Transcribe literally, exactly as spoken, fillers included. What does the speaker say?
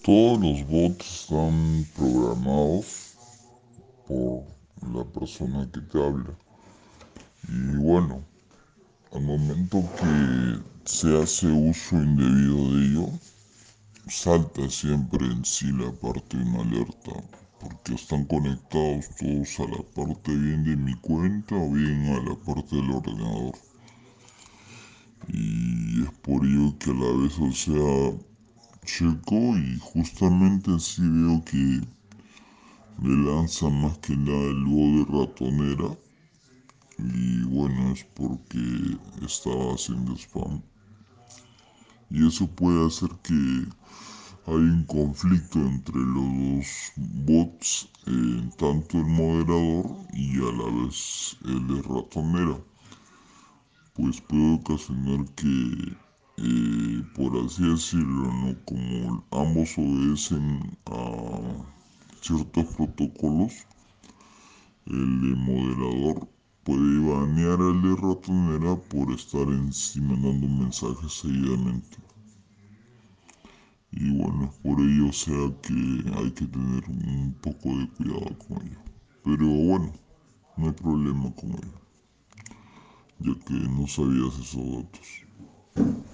Todos los bots están programados por la persona que te habla. Y bueno, al momento que se hace uso indebido de ello, salta siempre en sí la parte de una alerta, porque están conectados todos a la parte bien de mi cuenta o bien a la parte del ordenador. Y es por ello que a la vez, o sea, checo y justamente sí veo que me lanza más que nada el logo de ratonera. Y bueno, es porque estaba haciendo spam. Y eso puede hacer que hay un conflicto entre los dos bots, eh, tanto el moderador y a la vez el de ratonera. Pues puede ocasionar que, eh, por así decirlo, ¿no? Como ambos obedecen a ciertos protocolos, el de moderador puede banear al de ratonera por estar encima mandando mensajes seguidamente. Y bueno, es por ello, o sea que hay que tener un poco de cuidado con ello. Pero bueno, no hay problema con ello, ya que no sabías esos datos.